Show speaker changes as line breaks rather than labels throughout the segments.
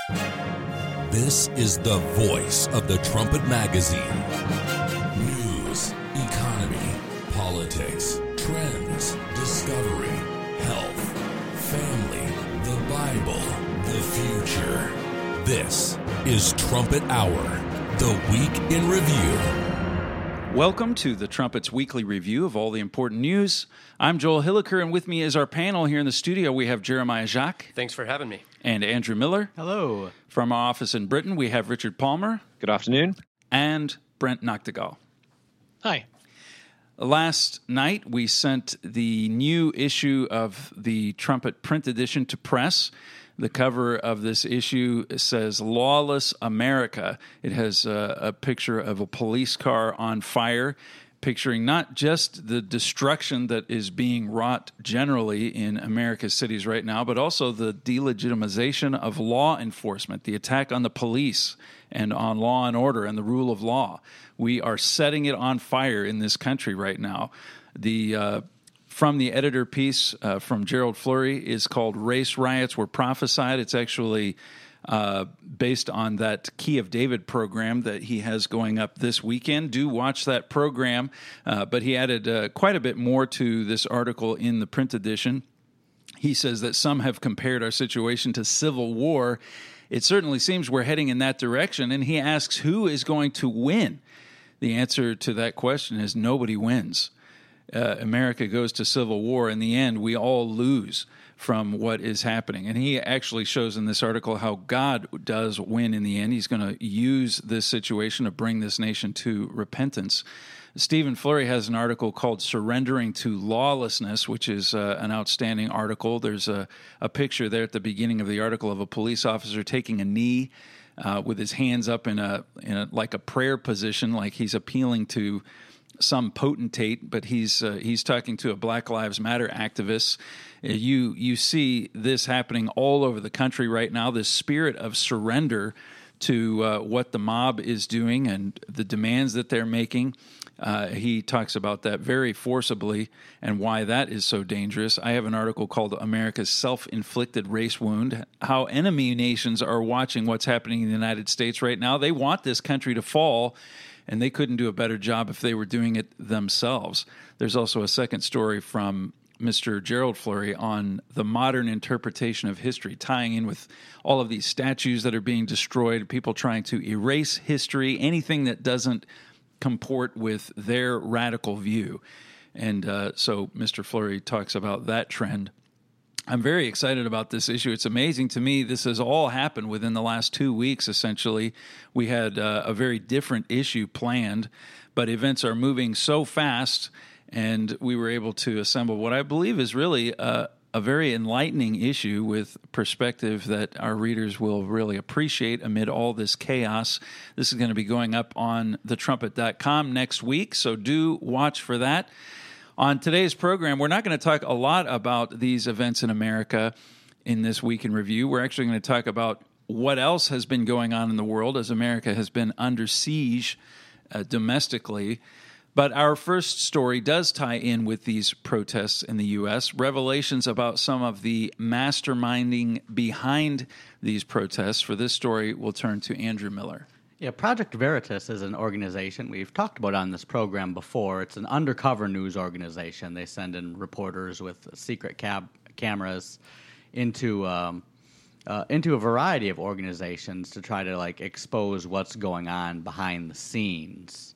This is the voice of the Trumpet Magazine. News, economy, politics, trends, discovery, health, family, the Bible, the future. This is Trumpet Hour, the Week in Review.
Welcome to the Trumpet's weekly review of all the important news. I'm Joel Hilliker, and with me is our panel here in the studio. We have Jeremiah Jacques.
Thanks for having me.
And Andrew Miller.
Hello.
From our office in Britain, we have Richard Palmer.
Good afternoon.
And Brent Noctegal.
Hi.
Last night, we sent the new issue of the Trumpet print edition to press. The cover of this issue says Lawless America. It has a picture of a police car on fire, picturing not just the destruction that is being wrought generally in America's cities right now, but also the delegitimization of law enforcement, the attack on the police and on law and order and the rule of law. We are setting it on fire in this country right now. From the editor piece from Gerald Flurry is called Race Riots Were Prophesied. It's actually based on that Key of David program that he has going up this weekend. Do watch that program. But he added quite a bit more to this article in the print edition. He says that some have compared our situation to civil war. It certainly seems we're heading in that direction. And he asks, who is going to win? The answer to that question is nobody wins. America goes to civil war. In the end, we all lose from what is happening. And he actually shows in this article how God does win in the end. He's going to use this situation to bring this nation to repentance. Stephen Flurry has an article called Surrendering to Lawlessness, which is an outstanding article. There's a picture there at the beginning of the article of a police officer taking a knee with his hands up in a like a prayer position, like he's appealing to some potentate, but he's talking to a Black Lives Matter activist. You see this happening all over the country right now, this spirit of surrender to what the mob is doing and the demands that they're making. He talks about that very forcibly and why that is so dangerous. I have an article called America's Self-Inflicted Race Wound, how enemy nations are watching what's happening in the United States right now. They want this country to fall, and they couldn't do a better job if they were doing it themselves. There's also a second story from Mr. Gerald Flurry on the modern interpretation of history, tying in with all of these statues that are being destroyed, people trying to erase history, anything that doesn't comport with their radical view. And so Mr. Flurry talks about that trend. I'm very excited about this issue. It's amazing to me. This has all happened within the last 2 weeks, essentially. We had a very different issue planned, but events are moving so fast, and we were able to assemble what I believe is really a very enlightening issue with perspective that our readers will really appreciate amid all this chaos. This is going to be going up on thetrumpet.com next week, so do watch for that. On today's program, we're not going to talk a lot about these events in America in this week in review. We're actually going to talk about what else has been going on in the world as America has been under siege domestically. But our first story does tie in with these protests in the U.S., revelations about some of the masterminding behind these protests. For this story, we'll turn to Andrew Miller.
Yeah, Project Veritas is an organization we've talked about on this program before. It's an undercover news organization. They send in reporters with secret cameras into a variety of organizations to try to expose what's going on behind the scenes.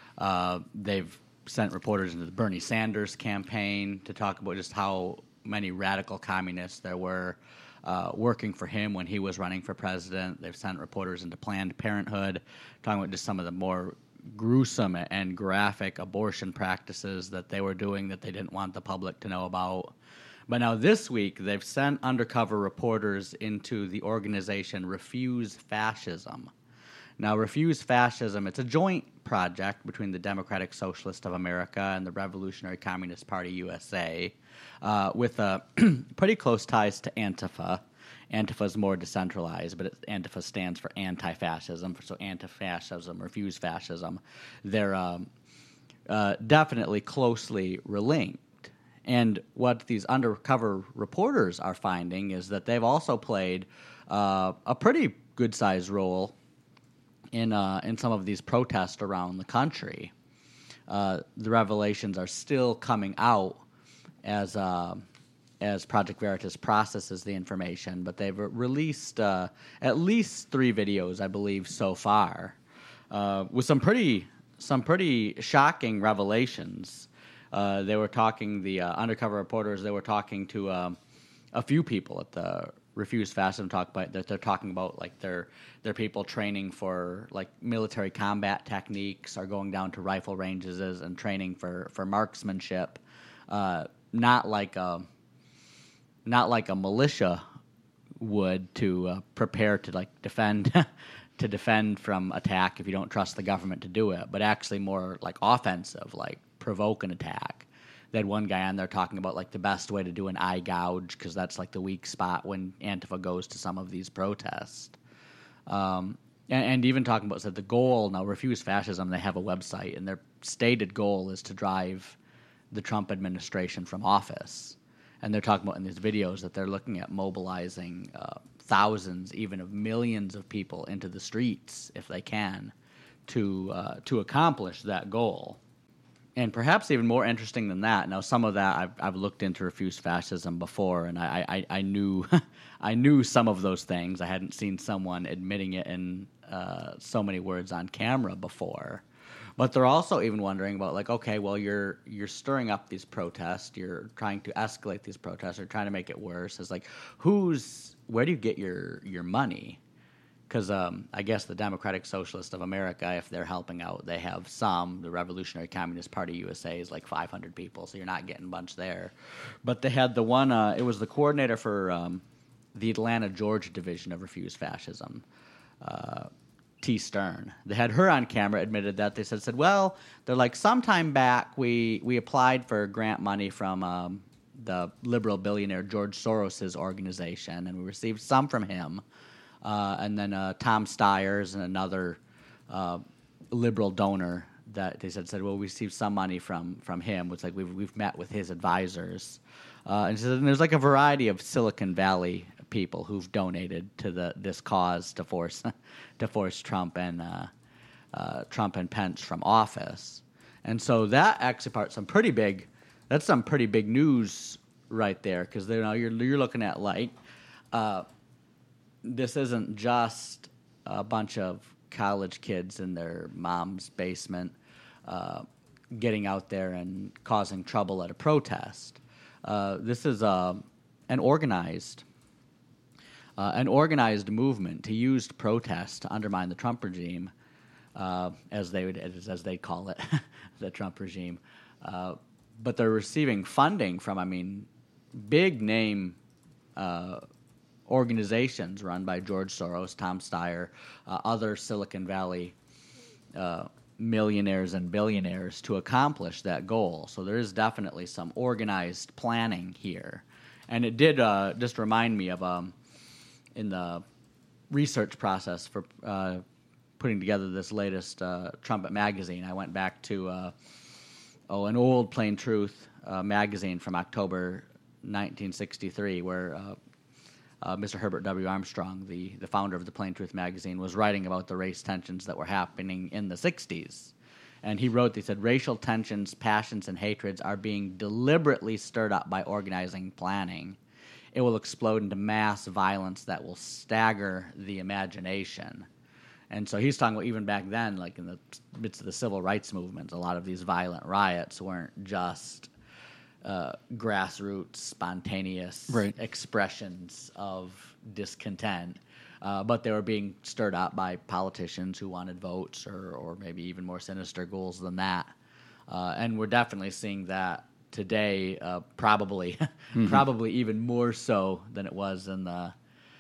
They've sent reporters into the Bernie Sanders campaign to talk about just how many radical communists there were working for him when he was running for president. They've sent reporters into Planned Parenthood, talking about just some of the more gruesome and graphic abortion practices that they were doing that they didn't want the public to know about. But now this week, they've sent undercover reporters into the organization Refuse Fascism. Now, Refuse Fascism, it's a joint project between the Democratic Socialist of America and the Revolutionary Communist Party USA, with pretty close ties to Antifa. Antifa is more decentralized, but Antifa stands for anti-fascism, so anti-fascism, Refuse Fascism. They're definitely closely linked. And what these undercover reporters are finding is that they've also played a pretty good-sized role in some of these protests around the country. The revelations are still coming out as Project Veritas processes the information, but they've released at least 3 videos, I believe, so far, with some pretty shocking revelations. They were talking, the undercover reporters, they were talking to a few people at the Refuse Fascism talk, but that they're talking about like their people training for like military combat techniques, are going down to rifle ranges and training for marksmanship, not like a militia would, to prepare to like defend to defend from attack if you don't trust the government to do it, but actually more like offensive, like provoke an attack. They had one guy on there talking about like the best way to do an eye gouge, because that's like the weak spot when Antifa goes to some of these protests. And even talking about, said the goal, now Refuse Fascism, they have a website, and their stated goal is to drive the Trump administration from office. And they're talking about in these videos that they're looking at mobilizing thousands, even of millions of people into the streets, if they can, to accomplish that goal. And perhaps even more interesting than that, now some of that I've looked into Refuse Fascism before, and I knew I knew some of those things. I hadn't seen someone admitting it in so many words on camera before. But they're also even wondering about, like, okay, well, you're stirring up these protests, you're trying to escalate these protests, or trying to make it worse. It's like, where do you get your money? Because I guess the Democratic Socialists of America, if they're helping out, they have some. The Revolutionary Communist Party USA is like 500 people, so you're not getting a bunch there. But they had the one, it was the coordinator for the Atlanta, Georgia division of Refuse Fascism, T. Stern. They had her on camera, admitted that. They said, well, they're like, sometime back we applied for grant money from the liberal billionaire George Soros' organization, and we received some from him. And then Tom Stiers and another liberal donor that they said, well, we received some money from him. It's like we've met with his advisors, and there's like a variety of Silicon Valley people who've donated to this cause to force Trump and Pence from office. And so that actually some pretty big news right there, because you're looking at like. This isn't just a bunch of college kids in their mom's basement getting out there and causing trouble at a protest. This is an organized movement to use protest to undermine the Trump regime, as they call it, the Trump regime. But they're receiving funding from, big name organizations run by George Soros, Tom Steyer, other Silicon Valley millionaires and billionaires to accomplish that goal. So there is definitely some organized planning here. And it did just remind me of, in the research process for putting together this latest Trumpet magazine, I went back to an old Plain Truth magazine from October 1963, where Mr. Herbert W. Armstrong, the founder of the Plain Truth magazine, was writing about the race tensions that were happening in the 60s. And he said, racial tensions, passions, and hatreds are being deliberately stirred up by organizing planning. It will explode into mass violence that will stagger the imagination. And so he's talking about even back then, like in the midst of the civil rights movement, a lot of these violent riots weren't just grassroots, spontaneous expressions of discontent, but they were being stirred up by politicians who wanted votes or maybe even more sinister goals than that. And we're definitely seeing that today, probably even more so than it was in the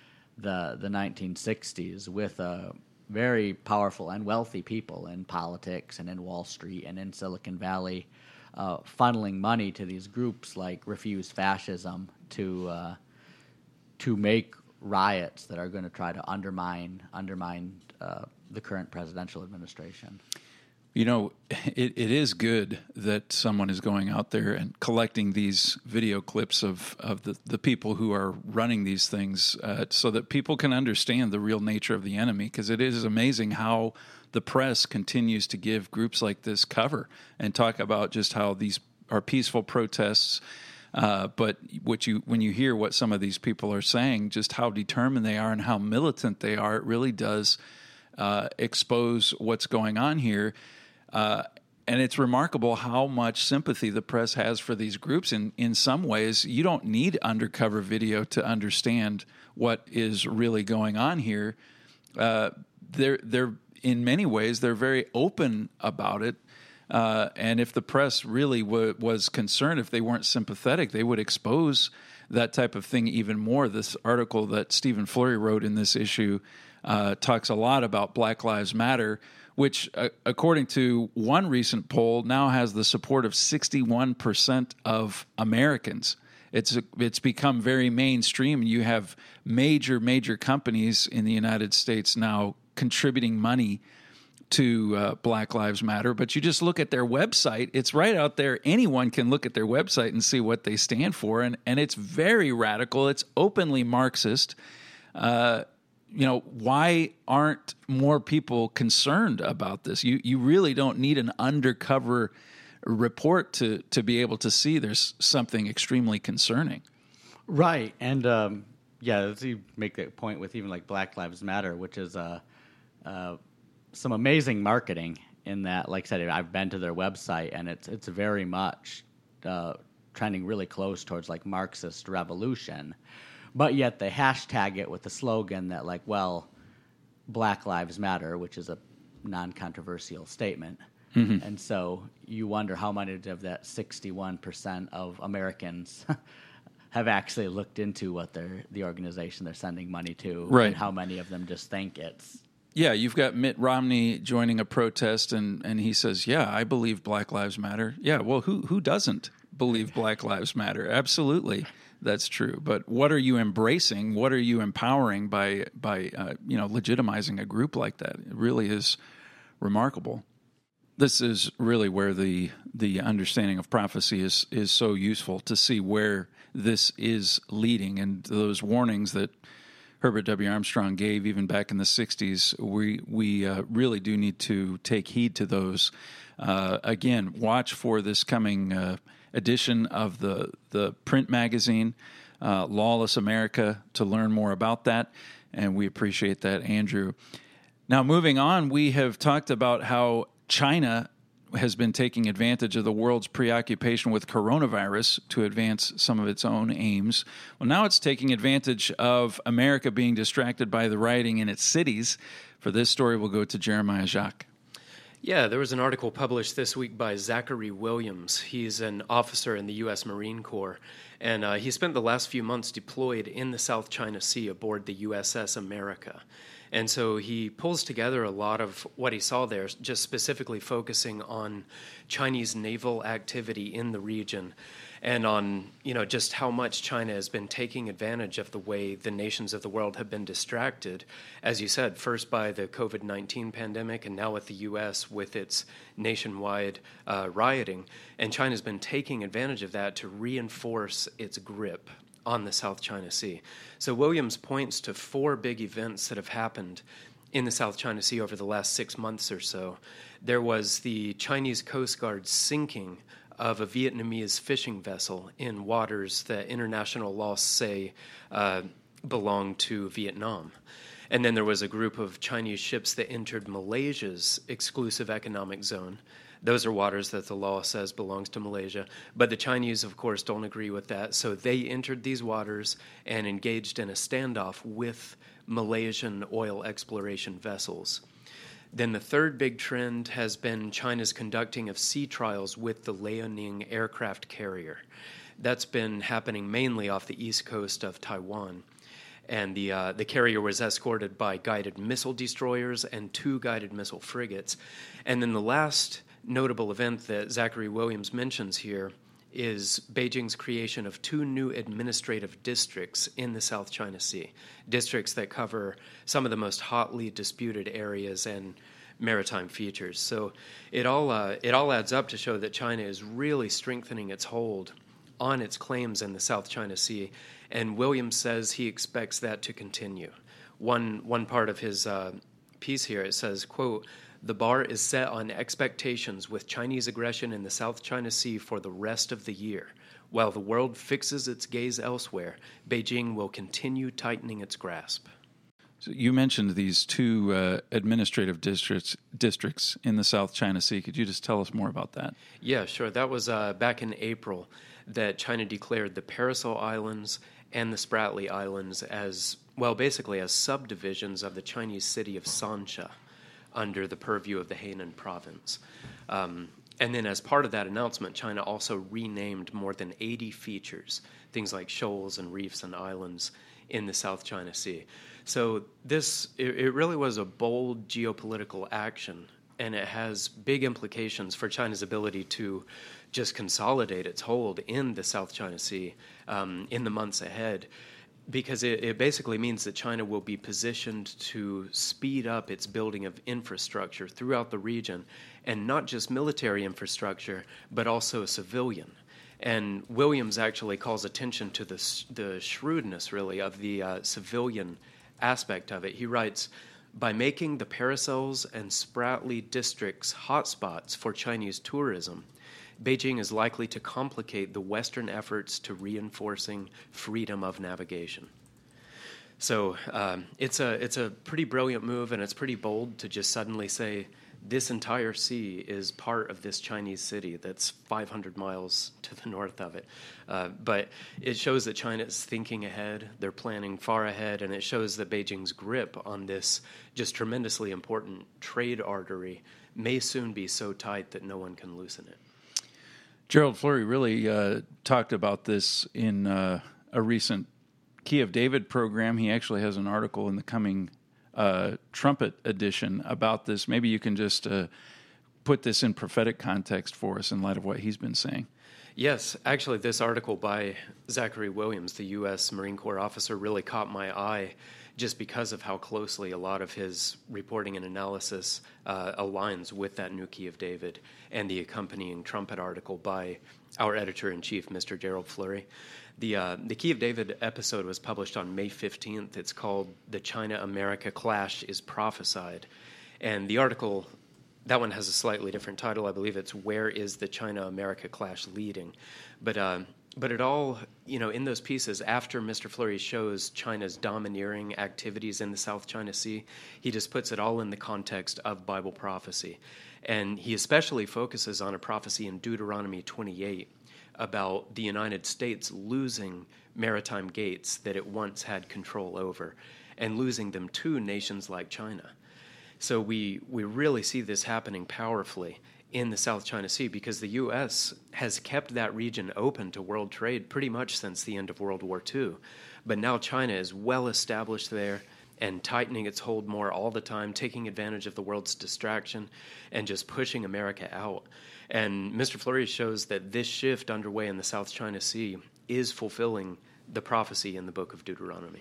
1960s, with very powerful and wealthy people in politics and in Wall Street and in Silicon Valley funneling money to these groups like Refuse Fascism to make riots that are going to try to undermine the current presidential administration.
You know, it is good that someone is going out there and collecting these video clips of the people who are running these things so that people can understand the real nature of the enemy, because it is amazing how the press continues to give groups like this cover and talk about just how these are peaceful protests. But when you hear what some of these people are saying, just how determined they are and how militant they are, it really does expose what's going on here. And it's remarkable how much sympathy the press has for these groups. In some ways, you don't need undercover video to understand what is really going on here. They're in many ways, they're very open about it. And if the press really was concerned, if they weren't sympathetic, they would expose that type of thing even more. This article that Stephen Flurry wrote in this issue talks a lot about Black Lives Matter, which, according to one recent poll, now has the support of 61% of Americans. It's become very mainstream, and you have major companies in the United States now contributing money to Black Lives Matter. But you just look at their website; it's right out there. Anyone can look at their website and see what they stand for, and it's very radical. It's openly Marxist. Why aren't more people concerned about this? You really don't need an undercover report to be able to see there's something extremely concerning.
Right. And, you make that point with even like Black Lives Matter, which is some amazing marketing in that, like I said, I've been to their website, and it's very much trending really close towards like Marxist revolution. But yet they hashtag it with the slogan that, like, well, Black Lives Matter, which is a non-controversial statement. Mm-hmm. And so you wonder how many of that 61% of Americans have actually looked into what the organization they're sending money to,
right,
and how many of them just think it's...
Yeah, you've got Mitt Romney joining a protest, and he says, yeah, I believe Black Lives Matter. Yeah, well, who doesn't believe Black Lives Matter? Absolutely. That's true. But what are you embracing? What are you empowering by legitimizing a group like that? It really is remarkable. This is really where the understanding of prophecy is so useful, to see where this is leading, and those warnings that Herbert W. Armstrong gave even back in the 60s. We really do need to take heed to those. Again, watch for this coming edition of the print magazine, Lawless America, to learn more about that, and we appreciate that, Andrew. Now, moving on, we have talked about how China has been taking advantage of the world's preoccupation with coronavirus to advance some of its own aims. Well, now it's taking advantage of America being distracted by the rioting in its cities. For this story, we'll go to Jeremiah Jacques.
Yeah, there was an article published this week by Zachary Williams. He's an officer in the U.S. Marine Corps, and he spent the last few months deployed in the South China Sea aboard the USS America. And so he pulls together a lot of what he saw there, just specifically focusing on Chinese naval activity in the region, and on, just how much China has been taking advantage of the way the nations of the world have been distracted, as you said, first by the COVID-19 pandemic, and now with the U.S. with its nationwide rioting. And China's been taking advantage of that to reinforce its grip on the South China Sea. So Williams points to 4 big events that have happened in the South China Sea over the last 6 months or so. There was the Chinese Coast Guard sinking of a Vietnamese fishing vessel in waters that international laws say belong to Vietnam. And then there was a group of Chinese ships that entered Malaysia's exclusive economic zone. Those are waters that the law says belongs to Malaysia. But the Chinese, of course, don't agree with that. So they entered these waters and engaged in a standoff with Malaysian oil exploration vessels. Then the third big trend has been China's conducting of sea trials with the Liaoning aircraft carrier. That's been happening mainly off the east coast of Taiwan. And the carrier was escorted by guided missile destroyers and 2 guided missile frigates. And then the last notable event that Zachary Williams mentions here is Beijing's creation of 2 new administrative districts in the South China Sea, districts that cover some of the most hotly disputed areas and maritime features. So it all adds up to show that China is really strengthening its hold on its claims in the South China Sea, and Williams says he expects that to continue. One part of his piece here, it says, quote, "The bar is set on expectations with Chinese aggression in the South China Sea for the rest of the year. While the world fixes its gaze elsewhere, Beijing will continue tightening its grasp."
So you mentioned these two administrative districts in the South China Sea. Could you just tell us more about that?
Yeah, sure. That was back in April that China declared the Paracel Islands and the Spratly Islands as, well, basically as subdivisions of the Chinese city of Sansha under the purview of the Hainan province. And then as part of that announcement, China also renamed more than 80 features, things like shoals and reefs and islands in the South China Sea. So it really was a bold geopolitical action, and it has big implications for China's ability to just consolidate its hold in the South China Sea in the months ahead, because it basically means that China will be positioned to speed up its building of infrastructure throughout the region, and not just military infrastructure, but also civilian. And Williams actually calls attention to the shrewdness, really, of the civilian aspect of it. He writes, "By making the Paracels and Spratly districts hotspots for Chinese tourism, Beijing is likely to complicate the Western efforts to reinforcing freedom of navigation." So it's a pretty brilliant move, and it's pretty bold to just suddenly say this entire sea is part of this Chinese city that's 500 miles to the north of it. But it shows that China is thinking ahead, they're planning far ahead, and it shows that Beijing's grip on this just tremendously important trade artery may soon be so tight that no one can loosen it.
Gerald Flurry really talked about this in a recent Key of David program. He actually has an article in the coming Trumpet edition about this. Maybe you can just put this in prophetic context for us in light of what he's been saying.
Yes, actually, this article by Zachary Williams, the U.S. Marine Corps officer, really caught my eye just because of how closely a lot of his reporting and analysis aligns with that new Key of David and the accompanying Trumpet article by our editor-in-chief, Mr. Gerald Flurry. The Key of David episode was published on May 15th. It's called "The China-America Clash is Prophesied." And the article, that one has a slightly different title. I believe it's "Where is the China-America Clash Leading?" But it all, in those pieces, after Mr. Flurry shows China's domineering activities in the South China Sea, he just puts it all in the context of Bible prophecy. And he especially focuses on a prophecy in Deuteronomy 28 about the United States losing maritime gates that it once had control over and losing them to nations like China. So we really see this happening powerfully in the South China Sea because the U.S. has kept that region open to world trade pretty much since the end of World War II. But now China is well established there and tightening its hold more all the time, taking advantage of the world's distraction and just pushing America out. And Mr. Flurry shows that this shift underway in the South China Sea is fulfilling the prophecy in the book of Deuteronomy.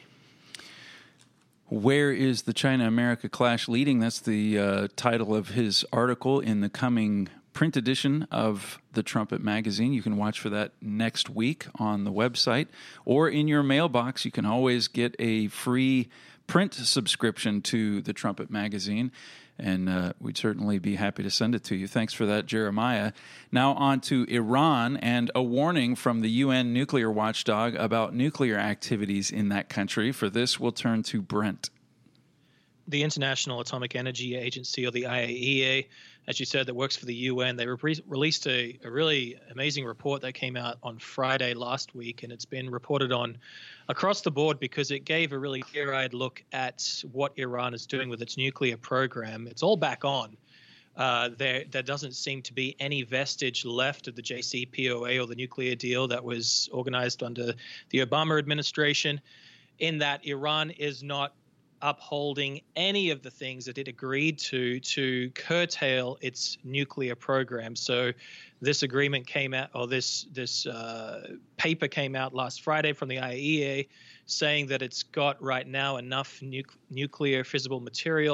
Where is the China-America Clash leading? That's the title of his article in the coming print edition of the Trumpet magazine. You can watch for that next week on the website or in your mailbox. You can always get a free print subscription to the Trumpet magazine, and we'd certainly be happy to send it to you. Thanks for that, Jeremiah. Now on to Iran and a warning from the UN nuclear watchdog about nuclear activities in that country. For this, we'll turn to Brent.
The International Atomic Energy Agency, or the IAEA, as you said, that works for the UN, they released a really amazing report that came out on Friday last week, and it's been reported on across the board because it gave a really clear-eyed look at what Iran is doing with its nuclear program. It's all back on. There doesn't seem to be any vestige left of the JCPOA or the nuclear deal that was organized under the Obama administration, in that Iran is not upholding any of the things that it agreed to curtail its nuclear program. So this agreement came out, or this paper came out last Friday from the IAEA saying that it's got right now enough nuclear fissible material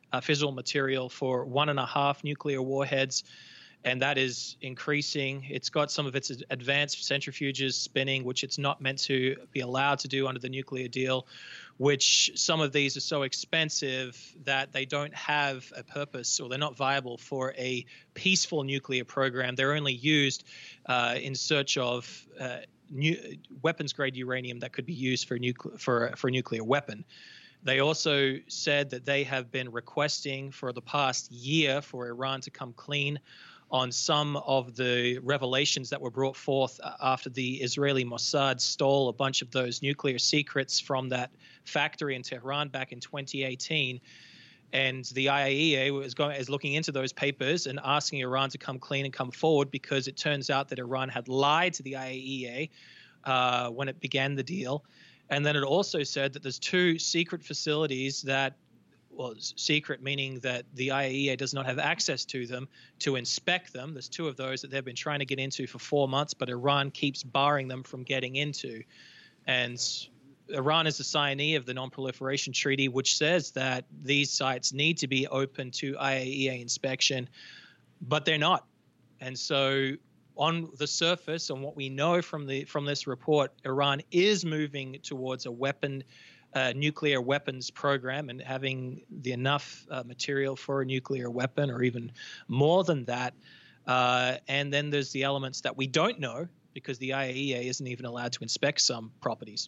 fissile material for 1.5 nuclear warheads, and that is increasing. It's got some of its advanced centrifuges spinning, which it's not meant to be allowed to do under the nuclear deal, which some of these are so expensive that they don't have a purpose, or they're not viable for a peaceful nuclear program. They're only used in search of weapons-grade uranium that could be used for a nuclear weapon. They also said that they have been requesting for the past year for Iran to come clean on some of the revelations that were brought forth after the Israeli Mossad stole a bunch of those nuclear secrets from that factory in Tehran back in 2018. And the IAEA is looking into those papers and asking Iran to come clean and come forward, because it turns out that Iran had lied to the IAEA when it began the deal. And then it also said that there's 2 secret facilities that, well, secret meaning that the IAEA does not have access to them to inspect them. There's 2 of those that they've been trying to get into for 4 months, but Iran keeps barring them from getting into. And Iran is a signee of the Non-Proliferation Treaty, which says that these sites need to be open to IAEA inspection, but they're not. And so on the surface, and what we know from this report, Iran is moving towards a nuclear weapons program and having enough material for a nuclear weapon, or even more than that. And then there's the elements that we don't know, because the IAEA isn't even allowed to inspect some properties.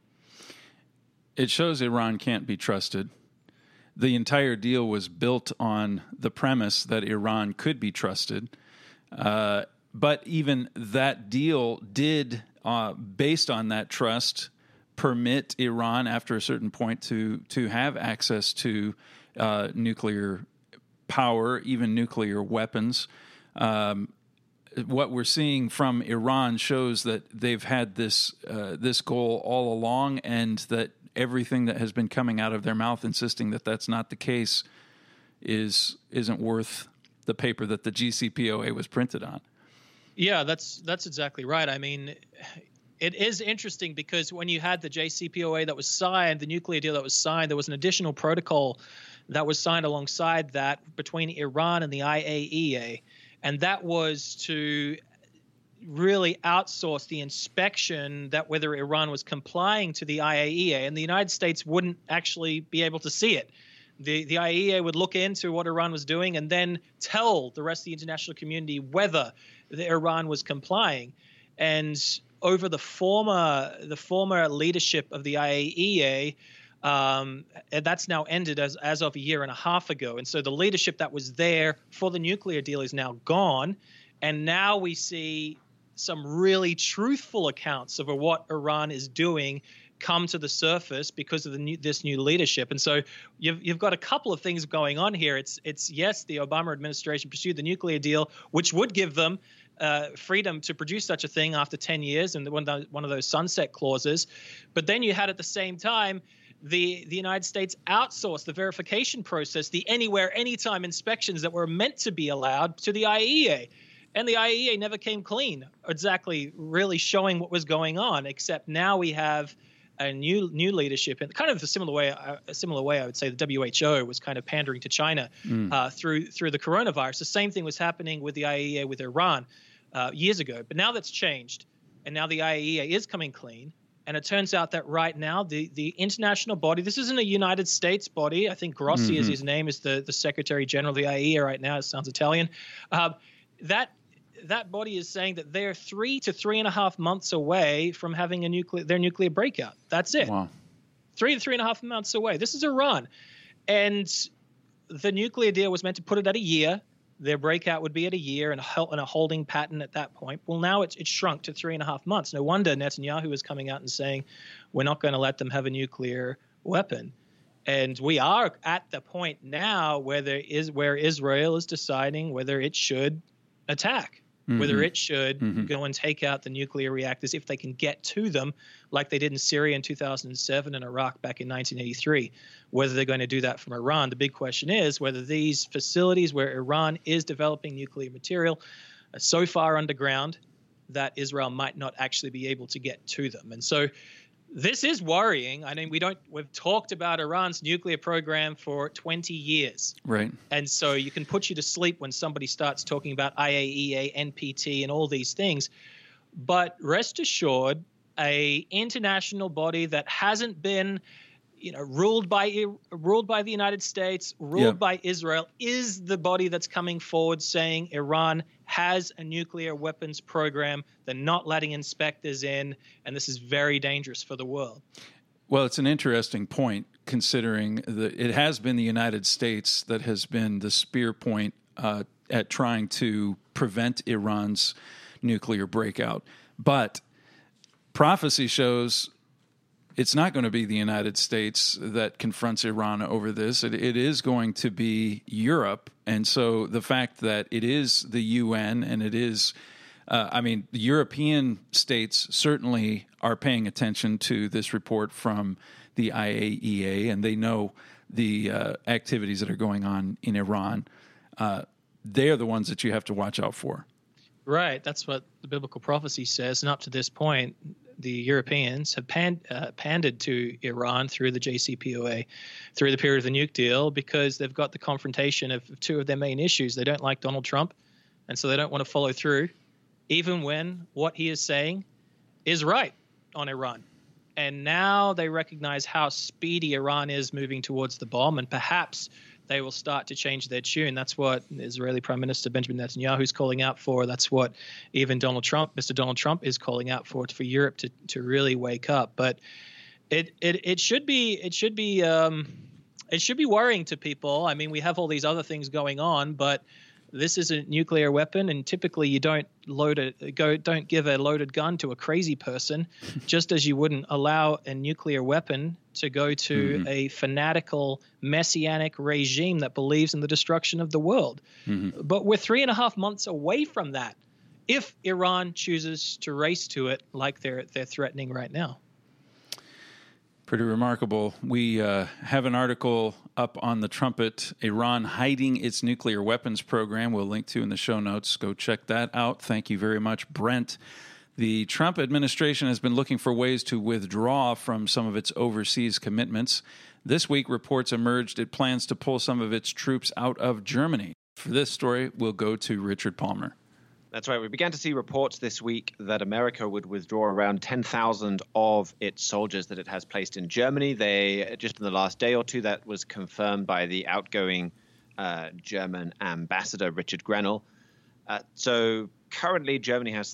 It shows Iran can't be trusted. The entire deal was built on the premise that Iran could be trusted. But even that deal did, based on that trust, permit Iran after a certain point to have access to nuclear power, even nuclear weapons. What we're seeing from Iran shows that they've had this goal all along, and that everything that has been coming out of their mouth insisting that that's not the case isn't worth the paper that the JCPOA was printed on.
Yeah, that's exactly right. I mean, it is interesting because when you had the JCPOA that was signed, the nuclear deal that was signed, there was an additional protocol that was signed alongside that between Iran and the IAEA, and that was to really outsource the inspection that whether Iran was complying to the IAEA, and the United States wouldn't actually be able to see it. The IAEA would look into what Iran was doing and then tell the rest of the international community whether Iran was complying. And over the former leadership of the IAEA, that's now ended as of a year and a half ago. And so the leadership that was there for the nuclear deal is now gone. And now we see some really truthful accounts of what Iran is doing come to the surface because of this new leadership. And so you've got a couple of things going on here. It's yes, the Obama administration pursued the nuclear deal, which would give them freedom to produce such a thing after 10 years and one of those sunset clauses. But then you had at the same time the United States outsourced the verification process, the anywhere, anytime inspections that were meant to be allowed to the IAEA. And the IAEA never came clean, exactly really showing what was going on, except now we have a new leadership, and kind of a similar way I would say the WHO was kind of pandering to China through the coronavirus. The same thing was happening with the IAEA with Iran years ago, but now that's changed, and now the IAEA is coming clean. And it turns out that right now the international body, this isn't a United States body. I think Grossi is his name, is the Secretary General of the IAEA right now. It sounds Italian. That body is saying that they're 3 to 3.5 months away from having their nuclear breakout. That's it. Wow. 3 to 3.5 months away. This is Iran. And the nuclear deal was meant to put it at a year. Their breakout would be at a year and a holding pattern at that point. Well, now it's shrunk to 3.5 months. No wonder Netanyahu is coming out and saying, we're not going to let them have a nuclear weapon. And we are at the point now where Israel is deciding whether it should attack. Whether it should go and take out the nuclear reactors if they can get to them, like they did in Syria in 2007 and Iraq back in 1983. Whether they're going to do that from Iran, the big question is whether these facilities where Iran is developing nuclear material are so far underground that Israel might not actually be able to get to them. And so This is worrying. I mean, we've talked about Iran's nuclear program for 20 years.
Right.
And so you can put you to sleep when somebody starts talking about IAEA, NPT, and all these things. But rest assured, a international body that hasn't been, ruled by the United States, ruled by Israel, is the body that's coming forward saying Iran has a nuclear weapons program. They're not letting inspectors in, and this is very dangerous for the world.
Well, it's an interesting point, considering that it has been the United States that has been the spear point at trying to prevent Iran's nuclear breakout. But prophecy shows it's not going to be the United States that confronts Iran over this. It is going to be Europe. And so the fact that it is the UN and it is, the European states certainly are paying attention to this report from the IAEA, and they know the activities that are going on in Iran. They are the ones that you have to watch out for.
Right. That's what the biblical prophecy says. And up to this point, the Europeans have pandered to Iran through the JCPOA, through the period of the nuke deal, because they've got the confrontation of two of their main issues. They don't like Donald Trump, and so they don't want to follow through, even when what he is saying is right on Iran. And now they recognize how speedy Iran is moving towards the bomb, and perhaps they will start to change their tune. That's what Israeli Prime Minister Benjamin Netanyahu is calling out for. That's what even Mr. Donald Trump is calling out for Europe to really wake up. But it should be worrying to people. I mean, we have all these other things going on, but this is a nuclear weapon, and typically you don't give a loaded gun to a crazy person, just as you wouldn't allow a nuclear weapon to go to a fanatical messianic regime that believes in the destruction of the world. But we're 3.5 months away from that, if Iran chooses to race to it like they're threatening right now.
Pretty remarkable. We have an article up on the Trumpet, Iran hiding its nuclear weapons program. We'll link to in the show notes. Go check that out. Thank you very much, Brent. The Trump administration has been looking for ways to withdraw from some of its overseas commitments. This week, reports emerged it plans to pull some of its troops out of Germany. For this story, we'll go to Richard Palmer.
That's right. We began to see reports this week that America would withdraw around 10,000 of its soldiers that it has placed in Germany. Just in the last day or two, that was confirmed by the outgoing German ambassador, Richard Grenell. So currently, Germany has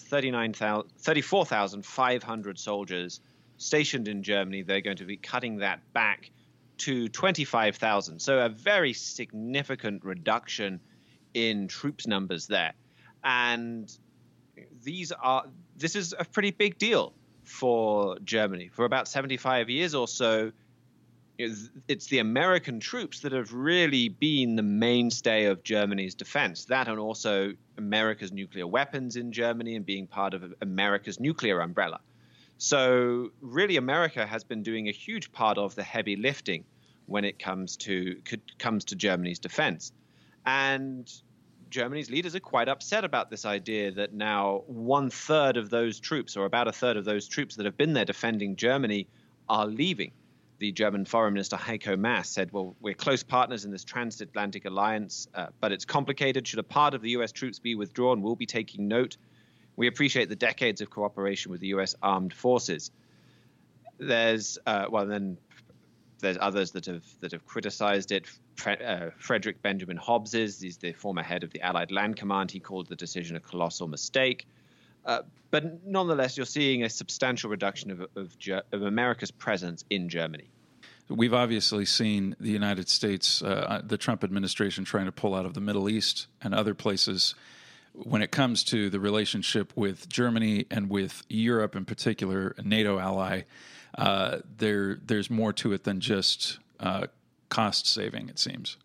34,500 soldiers stationed in Germany. They're going to be cutting that back to 25,000. So a very significant reduction in troops numbers there. And this is a pretty big deal for Germany. For about 75 years or so, it's the American troops that have really been the mainstay of Germany's defense. That, and also America's nuclear weapons in Germany and being part of America's nuclear umbrella. So really, America has been doing a huge part of the heavy lifting when it comes to Germany's defense. And Germany's leaders are quite upset about this idea that now 1/3 of those troops, or about 1/3 of those troops that have been there defending Germany, are leaving. The German Foreign Minister Heiko Maas said, well, we're close partners in this transatlantic alliance, but it's complicated. Should a part of the U.S. troops be withdrawn, we'll be taking note. We appreciate the decades of cooperation with the U.S. armed forces. There's others that have criticized it. Frederick Benjamin Hobbs he's the former head of the Allied Land Command. He called the decision a colossal mistake. But nonetheless, you're seeing a substantial reduction of America's presence in Germany.
We've obviously seen the United States, the Trump administration, trying to pull out of the Middle East and other places when it comes to the relationship with Germany and with Europe in particular, a NATO ally. There's more to it than just cost saving, it seems.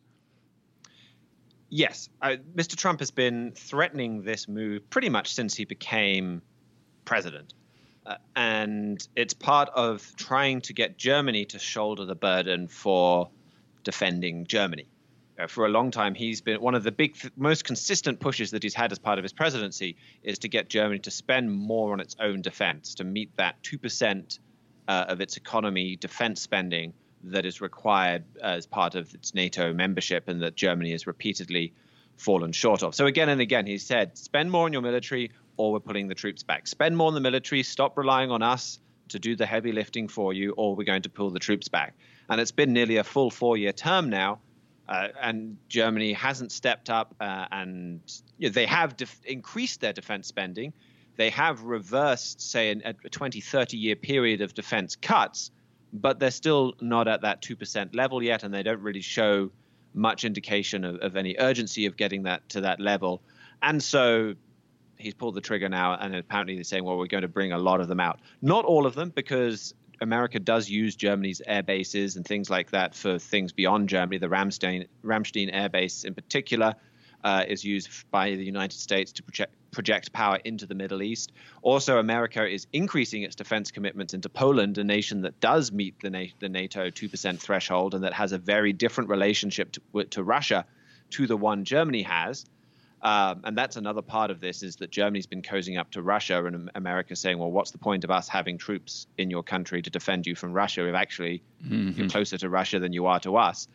Yes. Mr. Trump has been threatening this move pretty much since he became president. And it's part of trying to get Germany to shoulder the burden for defending Germany. For a long time, he's been one of the most consistent pushes that he's had as part of his presidency is to get Germany to spend more on its own defense, to meet that 2% of its economy defense spending that is required as part of its NATO membership, and that Germany has repeatedly fallen short of. So again and again, he said, spend more on your military or we're pulling the troops back. Spend more on the military, stop relying on us to do the heavy lifting for you, or we're going to pull the troops back. And it's been nearly a full 4-year term now, and Germany hasn't stepped up, and they have increased their defense spending. They have reversed, say, a 20, 30-year period of defense cuts, but they're still not at that 2% level yet, and they don't really show much indication of any urgency of getting that to that level. And so he's pulled the trigger now, and apparently they're saying, well, we're going to bring a lot of them out. Not all of them, because America does use Germany's air bases and things like that for things beyond Germany. The Ramstein air base in particular is used by the United States to project power into the Middle East. Also, America is increasing its defense commitments into Poland, a nation that does meet the NATO 2% threshold and that has a very different relationship to Russia to the one Germany has. And that's another part of this, is that Germany's been cozying up to Russia, and America saying, well, what's the point of us having troops in your country to defend you from Russia if actually you're closer to Russia than you are to us?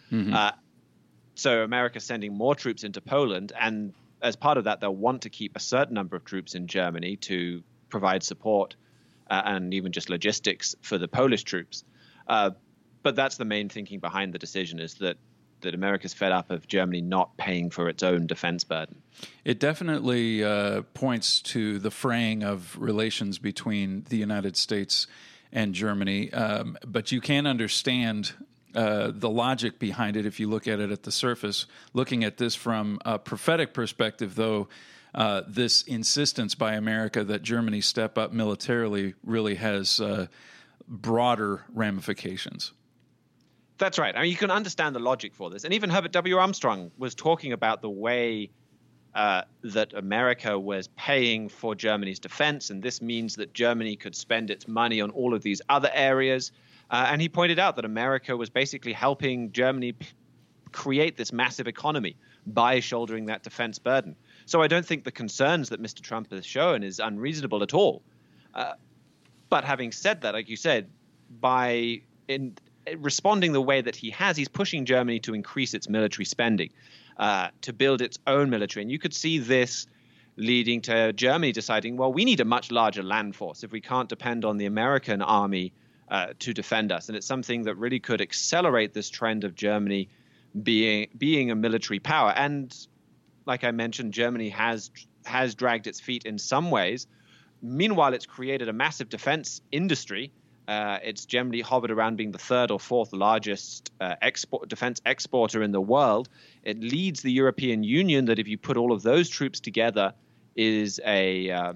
So America's sending more troops into Poland, and as part of that, they'll want to keep a certain number of troops in Germany to provide support and even just logistics for the Polish troops. But that's the main thinking behind the decision, is that America's fed up of Germany not paying for its own defense burden.
It definitely points to the fraying of relations between the United States and Germany, but you can understand the logic behind it if you look at it at the surface. Looking at this from a prophetic perspective, though, this insistence by America that Germany step up militarily really has broader ramifications.
That's right. I mean, you can understand the logic for this. And even Herbert W. Armstrong was talking about the way that America was paying for Germany's defense, and this means that Germany could spend its money on all of these other areas. And he pointed out that America was basically helping Germany create this massive economy by shouldering that defense burden. So I don't think the concerns that Mr. Trump has shown is unreasonable at all. But having said that, like you said, in responding the way that he has, he's pushing Germany to increase its military spending, to build its own military. And you could see this leading to Germany deciding, well, we need a much larger land force if we can't depend on the American army to defend us. And it's something that really could accelerate this trend of Germany being a military power. And like I mentioned, Germany has dragged its feet in some ways. Meanwhile, it's created a massive defense industry. It's generally hovered around being the third or fourth largest defense exporter in the world. It leads the European Union, that if you put all of those troops together, is a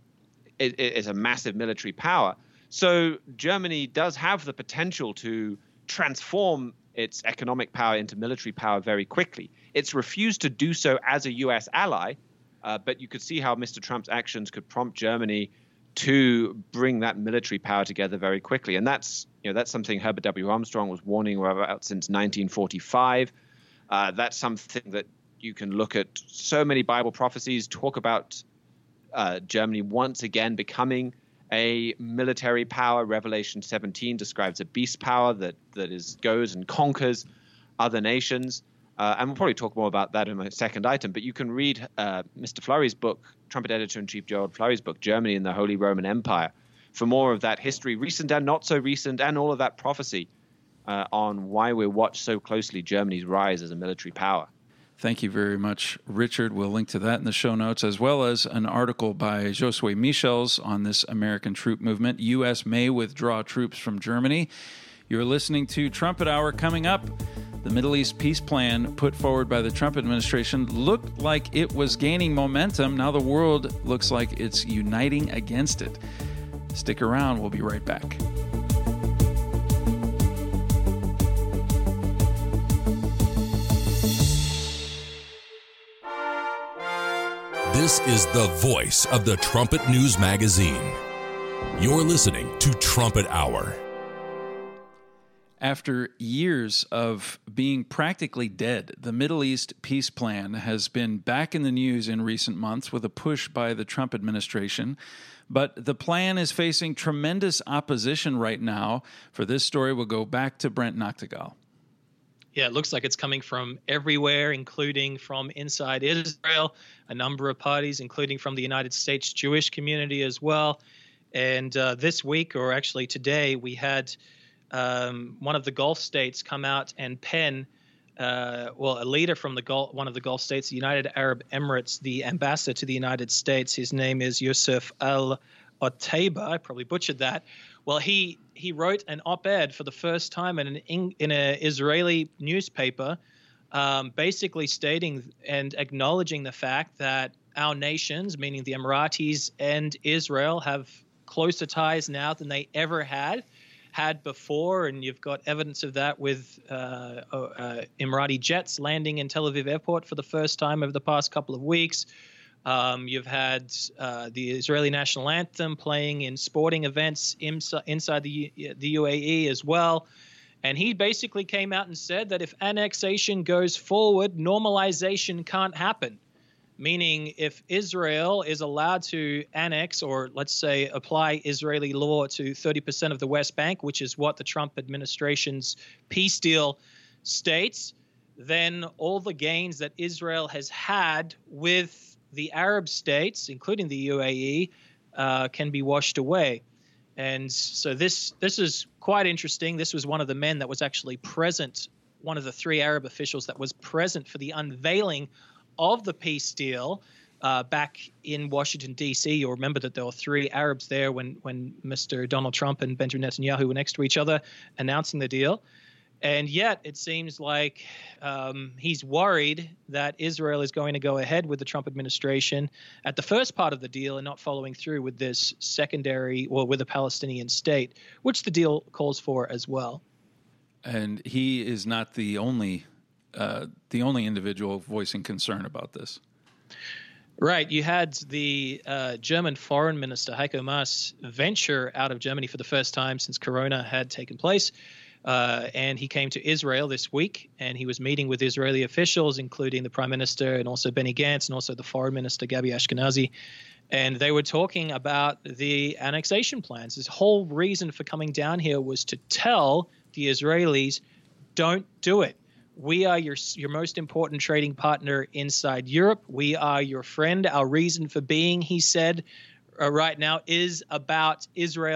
massive military power. So Germany does have the potential to transform its economic power into military power very quickly. It's refused to do so as a U.S. ally, but you could see how Mr. Trump's actions could prompt Germany to bring that military power together very quickly. And that's something Herbert W. Armstrong was warning about since 1945. That's something that you can look at. So many Bible prophecies talk about Germany once again becoming a military power. Revelation 17 describes a beast power that goes and conquers other nations. And we'll probably talk more about that in my second item. But you can read Mr. Flurry's book, Trumpet Editor-in-Chief Gerald Flurry's book, Germany and the Holy Roman Empire, for more of that history, recent and not so recent, and all of that prophecy on why we watch so closely Germany's rise as a military power.
Thank you very much, Richard. We'll link to that in the show notes, as well as an article by Josue Michels on this American troop movement. U.S. may withdraw troops from Germany. You're listening to Trumpet Hour. Coming up, the Middle East peace plan put forward by the Trump administration looked like it was gaining momentum. Now the world looks like it's uniting against it. Stick around. We'll be right back.
This is the voice of the Trumpet News Magazine. You're listening to Trumpet Hour.
After years of being practically dead, the Middle East peace plan has been back in the news in recent months with a push by the Trump administration. But the plan is facing tremendous opposition right now. For this story, we'll go back to Brent Noctegal.
Yeah, it looks like it's coming from everywhere, including from inside Israel, a number of parties, including from the United States Jewish community as well. And this week, or actually today, we had one of the Gulf states come out and pen, a leader from one of the Gulf states, the United Arab Emirates, the ambassador to the United States. His name is Yusuf Al-Otaiba. I probably butchered that. Well, he wrote an op-ed for the first time in an Israeli newspaper, basically stating and acknowledging the fact that our nations, meaning the Emiratis and Israel, have closer ties now than they ever had before, and you've got evidence of that with Emirati jets landing in Tel Aviv airport for the first time over the past couple of weeks. You've had the Israeli national anthem playing in sporting events inside the UAE as well. And he basically came out and said that if annexation goes forward, normalization can't happen. Meaning if Israel is allowed to annex, or let's say apply Israeli law to 30% of the West Bank, which is what the Trump administration's peace deal states, then all the gains that Israel has had with the Arab states, including the UAE, can be washed away. And so this is quite interesting. This was one of the men that was actually present, one of the three Arab officials that was present for the unveiling of the peace deal back in Washington, D.C. You'll remember that there were three Arabs there when Mr. Donald Trump and Benjamin Netanyahu were next to each other announcing the deal. And yet it seems like he's worried that Israel is going to go ahead with the Trump administration at the first part of the deal and not following through with this secondary, or with a Palestinian state, which the deal calls for as well.
And he is not the only individual voicing concern about this.
Right. You had the German foreign minister, Heiko Maas, venture out of Germany for the first time since Corona had taken place. And he came to Israel this week, and he was meeting with Israeli officials, including the prime minister and also Benny Gantz and also the foreign minister, Gabi Ashkenazi. And they were talking about the annexation plans. His whole reason for coming down here was to tell the Israelis, don't do it. We are your most important trading partner inside Europe. We are your friend. Our reason for being, he said, right now is about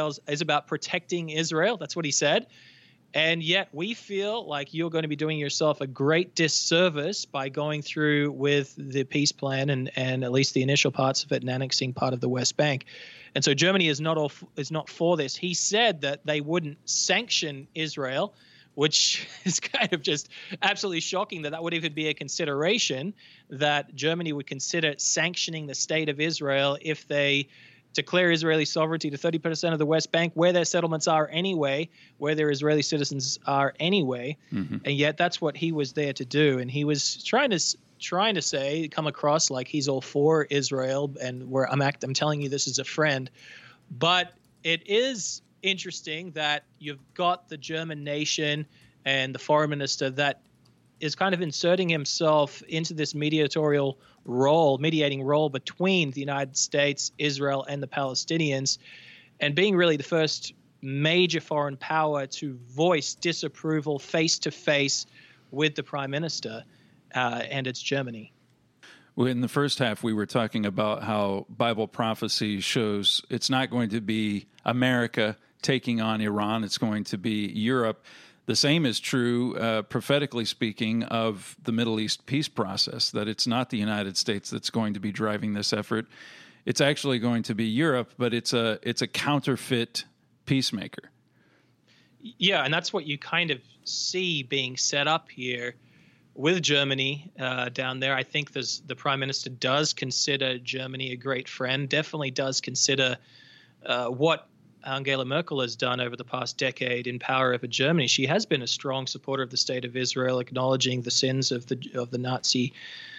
protecting Israel. That's what he said. And yet we feel like you're going to be doing yourself a great disservice by going through with the peace plan and at least the initial parts of it and annexing part of the West Bank. And so Germany is not for this. He said that they wouldn't sanction Israel, which is kind of just absolutely shocking that would even be a consideration, that Germany would consider sanctioning the state of Israel if they declare Israeli sovereignty to 30% of the West Bank, where their settlements are anyway, where their Israeli citizens are anyway. Mm-hmm. And yet that's what he was there to do. And he was trying to come across like he's all for Israel, and where I'm telling you this as a friend. But it is interesting that you've got the German nation and the foreign minister that is kind of inserting himself into this mediating role between the United States, Israel, and the Palestinians, and being really the first major foreign power to voice disapproval face-to-face with the prime minister, and it's Germany.
Well, in the first half, we were talking about how Bible prophecy shows it's not going to be America taking on Iran. It's going to be Europe. The same is true, prophetically speaking, of the Middle East peace process, that it's not the United States that's going to be driving this effort. It's actually going to be Europe, but it's a counterfeit peacemaker.
Yeah, and that's what you kind of see being set up here with Germany down there. I think the prime minister does consider Germany a great friend, definitely does consider what Angela Merkel has done over the past decade in power over Germany. She has been a strong supporter of the state of Israel, acknowledging the sins of the Nazi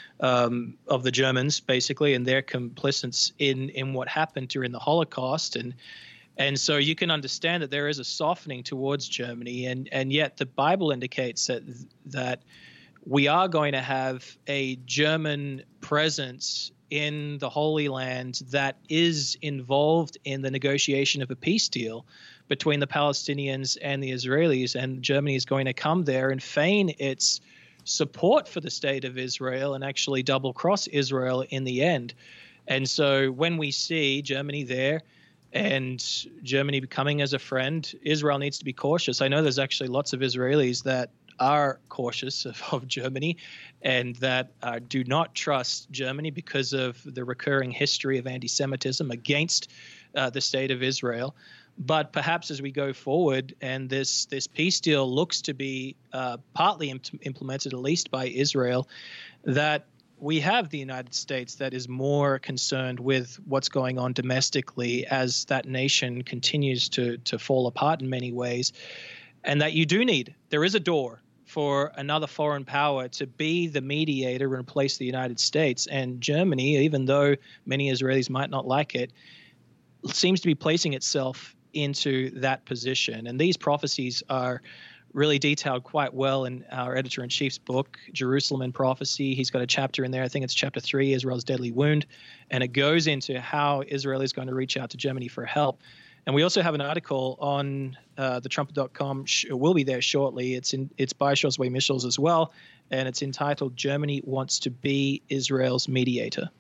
of the Germans, basically, and their complicity in what happened during the Holocaust. And so you can understand that there is a softening towards Germany, and yet the Bible indicates that we are going to have a German presence in the Holy Land that is involved in the negotiation of a peace deal between the Palestinians and the Israelis, and Germany is going to come there and feign its support for the state of Israel and actually double-cross Israel in the end. And so when we see Germany there and Germany becoming as a friend, Israel needs to be cautious. I know there's actually lots of Israelis that are cautious of Germany and that do not trust Germany because of the recurring history of anti-Semitism against the state of Israel. But perhaps as we go forward and this peace deal looks to be partly implemented, at least by Israel, that we have the United States that is more concerned with what's going on domestically as that nation continues to fall apart in many ways, and that there is a door for another foreign power to be the mediator and replace the United States. And Germany, even though many Israelis might not like it, seems to be placing itself into that position. And these prophecies are really detailed quite well in our editor-in-chief's book, Jerusalem in Prophecy. He's got a chapter in there, I think it's chapter 3, Israel's Deadly Wound, and it goes into how Israel is going to reach out to Germany for help. And we also have an article on thetrumpet.com. It will be there shortly. It's by Josue Michels as well, and it's entitled "Germany Wants to Be Israel's Mediator."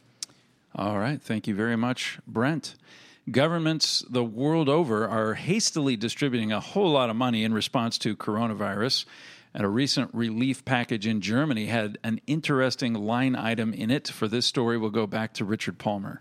All right. Thank you very much, Brent. Governments the world over are hastily distributing a whole lot of money in response to coronavirus. And a recent relief package in Germany had an interesting line item in it. For this story, we'll go back to Richard Palmer.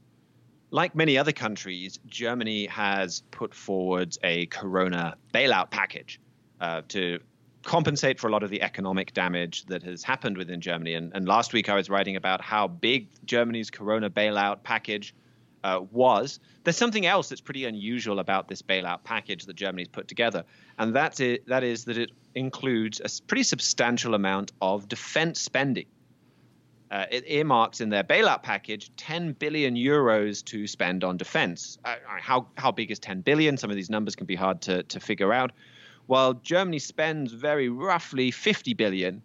Like many other countries, Germany has put forward a corona bailout package to compensate for a lot of the economic damage that has happened within Germany. And last week I was writing about how big Germany's corona bailout package was. There's something else that's pretty unusual about this bailout package that Germany's put together, and that is that it includes a pretty substantial amount of defense spending. It earmarks in their bailout package 10 billion euros to spend on defense. How big is 10 billion? Some of these numbers can be hard to figure out. While Germany spends very roughly 50 billion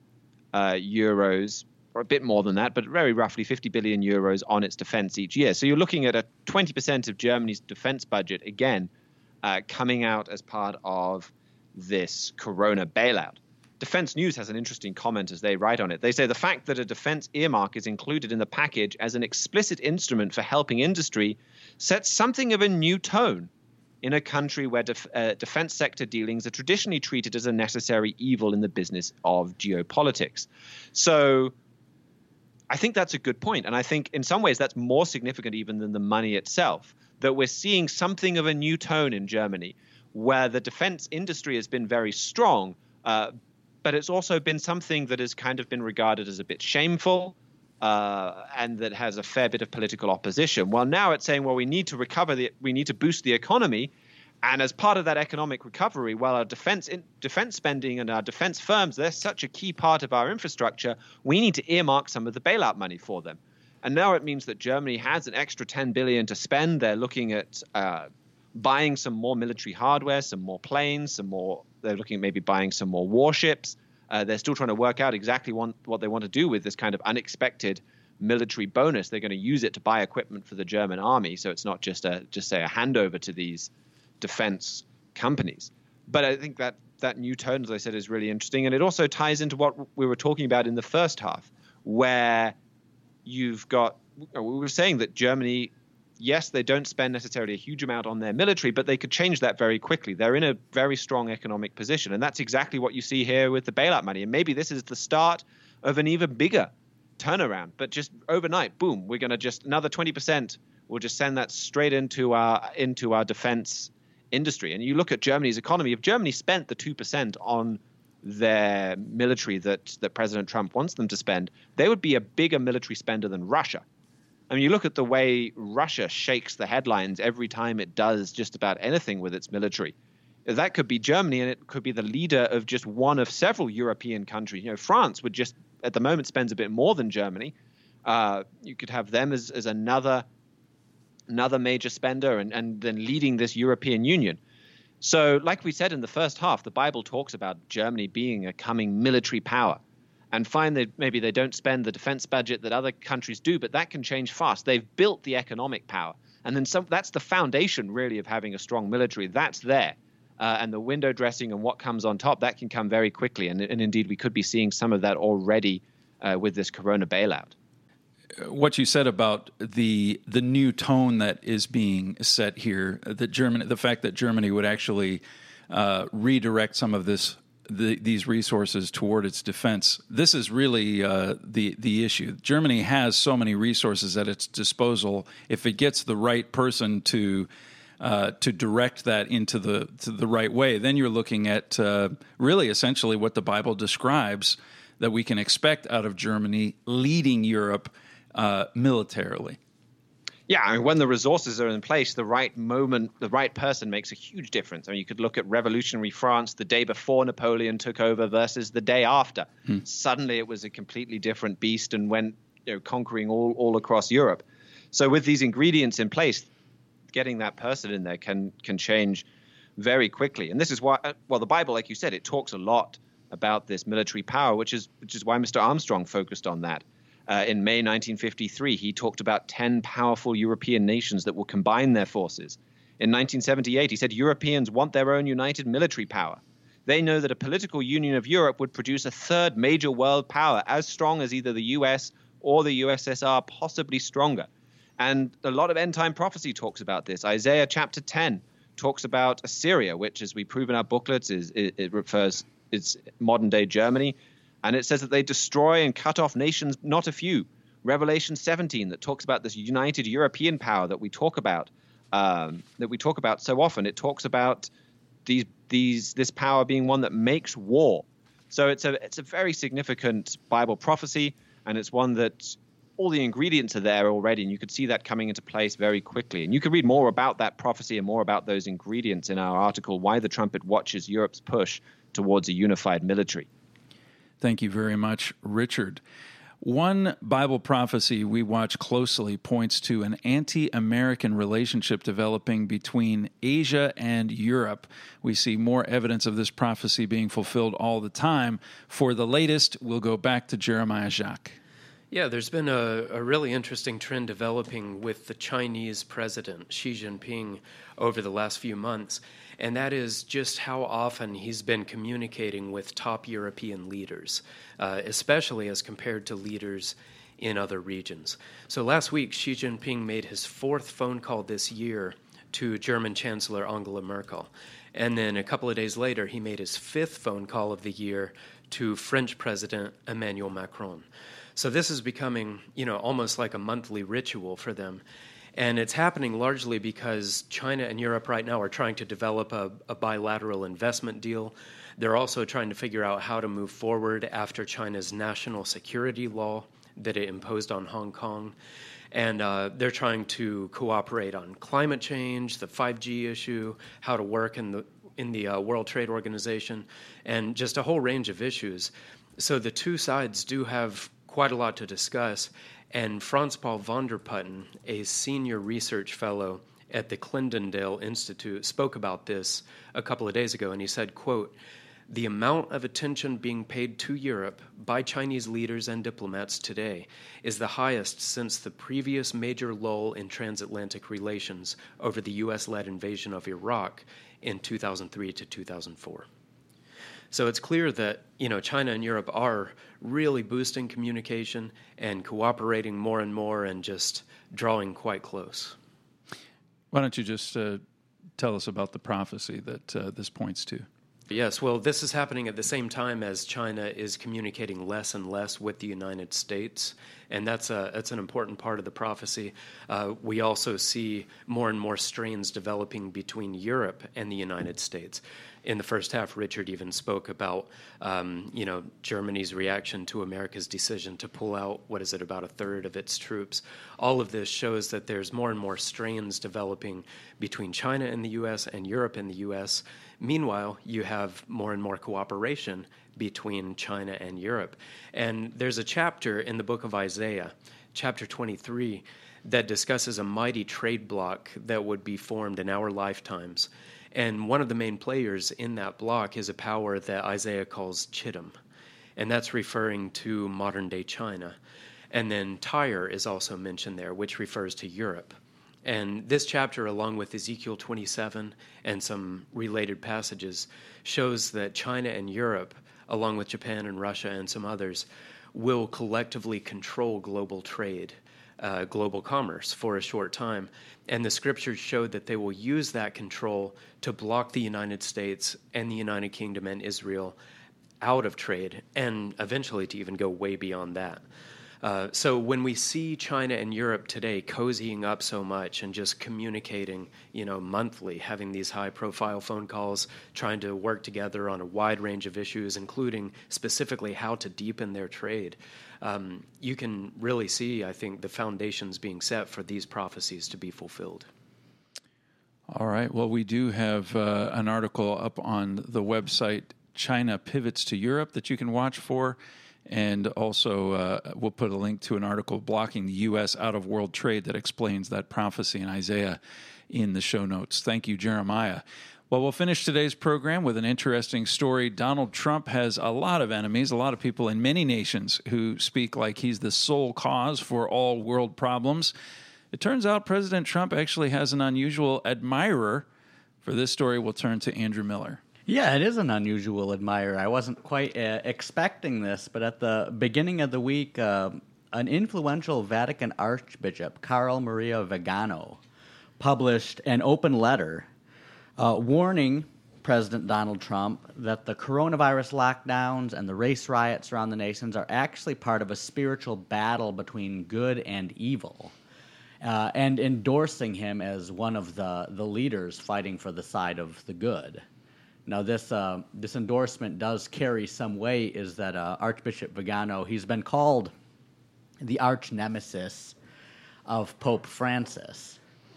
euros, or a bit more than that, but very roughly 50 billion euros on its defense each year. So you're looking at a 20% of Germany's defense budget, again, coming out as part of this corona bailout. Defense News has an interesting comment as they write on it. They say the fact that a defense earmark is included in the package as an explicit instrument for helping industry sets something of a new tone in a country where defense sector dealings are traditionally treated as a necessary evil in the business of geopolitics. So I think that's a good point. And I think in some ways that's more significant even than the money itself, that we're seeing something of a new tone in Germany where the defense industry has been very strong, but it's also been something that has kind of been regarded as a bit shameful and that has a fair bit of political opposition. Well, now it's saying, well, we need to we need to boost the economy. And as part of that economic recovery, while our defense spending and our defense firms, they're such a key part of our infrastructure, we need to earmark some of the bailout money for them. And now it means that Germany has an extra 10 billion to spend. They're looking at buying some more military hardware, some more planes, they're looking at maybe buying some more warships. They're still trying to work out exactly what they want to do with this kind of unexpected military bonus. They're going to use it to buy equipment for the German army. So it's not just a handover to these defense companies. But I think that new tone, as I said, is really interesting. And it also ties into what we were talking about in the first half, where we were saying that Germany, yes, they don't spend necessarily a huge amount on their military, but they could change that very quickly. They're in a very strong economic position. And that's exactly what you see here with the bailout money. And maybe this is the start of an even bigger turnaround. But just overnight, boom, we're going to just another 20%. We'll just send that straight into our defense industry. And you look at Germany's economy. If Germany spent the 2% on their military that President Trump wants them to spend, they would be a bigger military spender than Russia. I mean, you look at the way Russia shakes the headlines every time it does just about anything with its military. That could be Germany, and it could be the leader of just one of several European countries. You know, France would just, at the moment, spends a bit more than Germany. You could have them as another another major spender, and then leading this European Union. So, like we said in the first half, the Bible talks about Germany being a coming military power. And fine, maybe they don't spend the defense budget that other countries do, but that can change fast. They've built the economic power. And then that's the foundation, really, of having a strong military. That's there. And the window dressing and what comes on top, that can come very quickly. And indeed, we could be seeing some of that already with this corona bailout.
What you said about the new tone that is being set here, the fact that Germany would actually redirect some of these resources toward its defense. This is really the issue. Germany has so many resources at its disposal. If it gets the right person to direct that into the right way, then you're looking at really essentially what the Bible describes that we can expect out of Germany leading Europe militarily.
Yeah, I mean, when the resources are in place, the right moment, the right person makes a huge difference. I mean, you could look at revolutionary France the day before Napoleon took over versus the day after. Suddenly it was a completely different beast and went conquering all across Europe. So with these ingredients in place, getting that person in there can change very quickly. And this is why, the Bible, like you said, it talks a lot about this military power, which is why Mr. Armstrong focused on that. In May 1953, he talked about 10 powerful European nations that will combine their forces. In 1978, he said Europeans want their own united military power. They know that a political union of Europe would produce a third major world power as strong as either the US or the USSR, possibly stronger. And a lot of end-time prophecy talks about this. Isaiah chapter 10 talks about Assyria, which, as we prove in our booklets, it's modern-day Germany. And it says that they destroy and cut off nations, not a few. Revelation 17 that talks about this united European power that we talk about so often. It talks about this power being one that makes war. So it's a very significant Bible prophecy, and it's one that all the ingredients are there already, and you could see that coming into place very quickly. And you can read more about that prophecy and more about those ingredients in our article, Why the Trumpet Watches Europe's Push Towards a Unified Military.
Thank you very much, Richard. One Bible prophecy we watch closely points to an anti-American relationship developing between Asia and Europe. We see more evidence of this prophecy being fulfilled all the time. For the latest, we'll go back to Jeremiah Jacques.
Yeah, there's been a really interesting trend developing with the Chinese president, Xi Jinping, over the last few months, and that is just how often he's been communicating with top European leaders, especially as compared to leaders in other regions. So last week, Xi Jinping made his fourth phone call this year to German Chancellor Angela Merkel. And then a couple of days later, he made his fifth phone call of the year to French President Emmanuel Macron. So this is becoming, almost like a monthly ritual for them. And it's happening largely because China and Europe right now are trying to develop a bilateral investment deal. They're also trying to figure out how to move forward after China's national security law that it imposed on Hong Kong. And they're trying to cooperate on climate change, the 5G issue, how to work in the World Trade Organization, and just a whole range of issues. So the two sides do have quite a lot to discuss, and Franz Paul von der Putten, a senior research fellow at the Clendendale Institute, spoke about this a couple of days ago, and he said, quote, "The amount of attention being paid to Europe by Chinese leaders and diplomats today is the highest since the previous major lull in transatlantic relations over the U.S.-led invasion of Iraq in 2003 to 2004. So it's clear that, China and Europe are really boosting communication and cooperating more and more and just drawing quite close.
Why don't you just tell us about the prophecy that this points to?
Yes, well, this is happening at the same time as China is communicating less and less with the United States, and that's an important part of the prophecy. We also see more and more strains developing between Europe and the United States. In the first half, Richard even spoke about, Germany's reaction to America's decision to pull out, about a third of its troops. All of this shows that there's more and more strains developing between China and the U.S. and Europe and the U.S. Meanwhile, you have more and more cooperation between China and Europe. And there's a chapter in the book of Isaiah, chapter 23, that discusses a mighty trade bloc that would be formed in our lifetimes. And one of the main players in that bloc is a power that Isaiah calls Chittim, and that's referring to modern-day China. And then Tyre is also mentioned there, which refers to Europe. And this chapter, along with Ezekiel 27 and some related passages, shows that China and Europe, along with Japan and Russia and some others, will collectively control global trade, global commerce for a short time. And the scriptures show that they will use that control to block the United States and the United Kingdom and Israel out of trade, and eventually to even go way beyond that. So when we see China and Europe today cozying up so much and just communicating, monthly, having these high-profile phone calls, trying to work together on a wide range of issues, including specifically how to deepen their trade, you can really see, I think, the foundations being set for these prophecies to be fulfilled.
All right. Well, we do have an article up on the website, China Pivots to Europe, that you can watch for. And also, we'll put a link to an article blocking the U.S. out of world trade that explains that prophecy in Isaiah in the show notes. Thank you, Jeremiah. Well, we'll finish today's program with an interesting story. Donald Trump has a lot of enemies, a lot of people in many nations who speak like he's the sole cause for all world problems. It turns out President Trump actually has an unusual admirer. For this story, we'll turn to Andrew Miller.
Yeah, it is an unusual admirer. I wasn't quite expecting this, but at the beginning of the week, an influential Vatican Archbishop, Carl Maria Vigano, published an open letter warning President Donald Trump that the coronavirus lockdowns and the race riots around the nations are actually part of a spiritual battle between good and evil, and endorsing him as one of the leaders fighting for the side of the good. Now, this endorsement does carry some weight, is that Archbishop Vigano, he's been called the arch nemesis of Pope Francis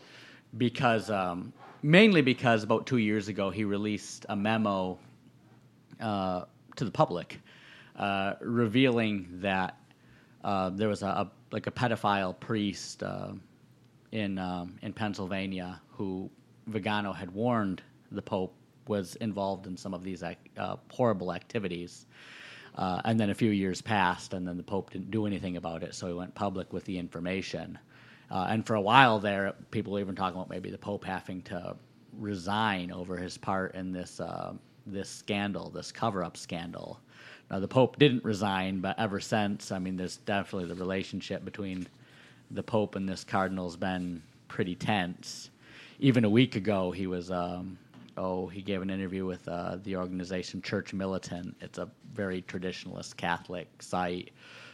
mainly because about 2 years ago he released a memo to the public revealing that there was a pedophile priest in Pennsylvania who Vigano had warned the Pope was involved in some of these horrible activities. And then a few years passed, and then the Pope didn't do anything about it, so he went public with the information. And for a while there, people were even talking about maybe the Pope having to resign over his part in this scandal, this cover-up scandal. Now, the Pope didn't resign, but ever since, there's definitely the relationship between the Pope and this cardinal's been pretty tense. Even a week ago, he was... he gave an interview with the organization Church Militant. It's a very traditionalist Catholic site,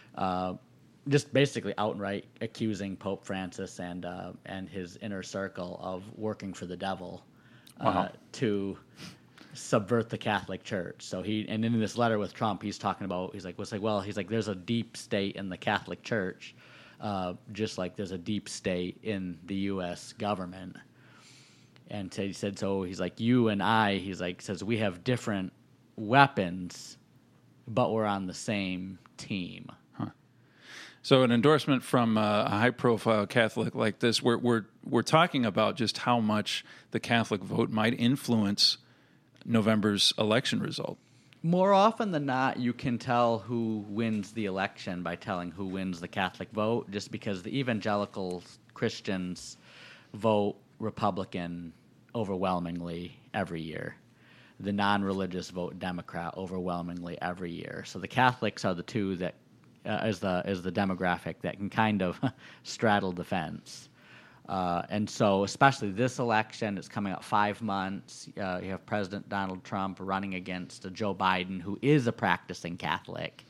just basically outright accusing Pope Francis and his inner circle of working for the devil to subvert the Catholic Church. So and in this letter with Trump, he's talking about, he's like, there's a deep state in the Catholic Church, just like there's a deep state in the U.S. government. And he said, so he's like, you and I, says we have different weapons, but we're on the same team.
Huh. So an endorsement from a high-profile Catholic like this, we're talking about just how much the Catholic vote might influence November's election result.
More often than not, you can tell who wins the election by telling who wins the Catholic vote, just because the evangelical Christians vote Republican overwhelmingly every year. The non-religious vote Democrat overwhelmingly every year. So the Catholics are the two that is the demographic that can kind of straddle the fence. And so especially this election, it's coming up 5 months. You have President Donald Trump running against Joe Biden, who is a practicing Catholic.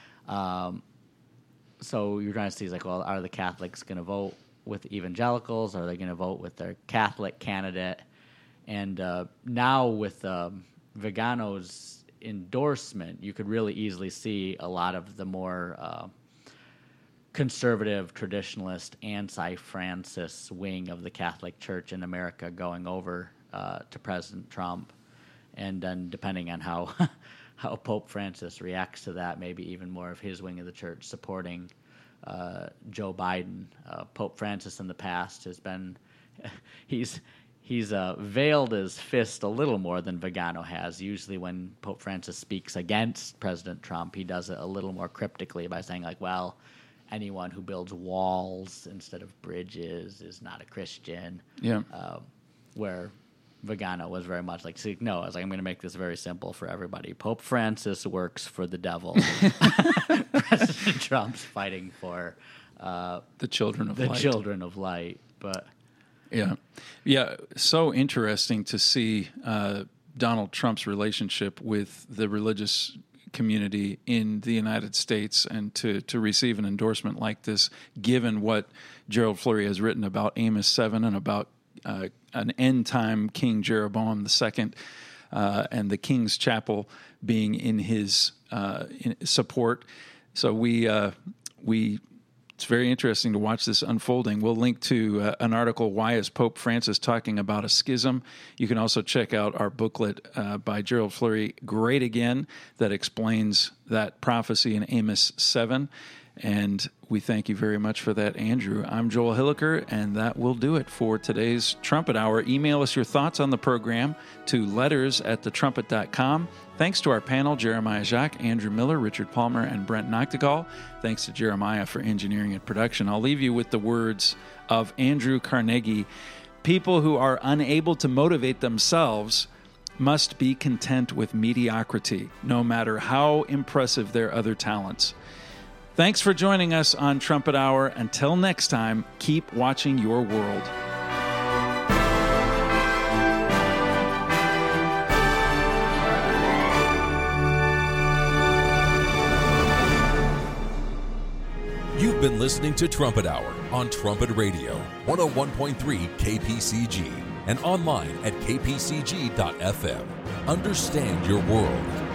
So you're trying to see, well, are the Catholics going to vote with evangelicals? Are they going to vote with their Catholic candidate? And now with Vigano's endorsement, you could really easily see a lot of the more conservative, traditionalist, anti-Francis wing of the Catholic Church in America going over to President Trump. And then depending on how Pope Francis reacts to that, maybe even more of his wing of the church supporting Joe Biden. Pope Francis in the past has been he's veiled his fist a little more than Vigano has. Usually when Pope Francis speaks against President Trump, he does it a little more cryptically by saying, like, well, anyone who builds walls instead of bridges is not a Christian.
Yeah.
Where Vigano was very much like, see, no, I was like, I'm going to make this very simple for everybody. Pope Francis works for the devil. President Trump's fighting for
the children of
the
light.
children of light. But
yeah, so interesting to see Donald Trump's relationship with the religious community in the United States, and to receive an endorsement like this, given what Gerald Fleury has written about Amos 7 and about an end-time King Jeroboam II and the King's Chapel being in his in support. So it's very interesting to watch this unfolding. We'll link to an article, Why is Pope Francis Talking About a Schism? You can also check out our booklet by Gerald Fleury, Great Again, that explains that prophecy in Amos 7. And we thank you very much for that, Andrew. I'm Joel Hilliker, and that will do it for today's Trumpet Hour. Email us your thoughts on the program to letters@thetrumpet.com. Thanks to our panel, Jeremiah Jacques, Andrew Miller, Richard Palmer, and Brent Noctegal. Thanks to Jeremiah for engineering and production. I'll leave you with the words of Andrew Carnegie. People who are unable to motivate themselves must be content with mediocrity, no matter how impressive their other talents. Thanks for joining us on Trumpet Hour. Until next time, keep watching your world.
You've been listening to Trumpet Hour on Trumpet Radio, 101.3 KPCG, and online at kpcg.fm. Understand your world.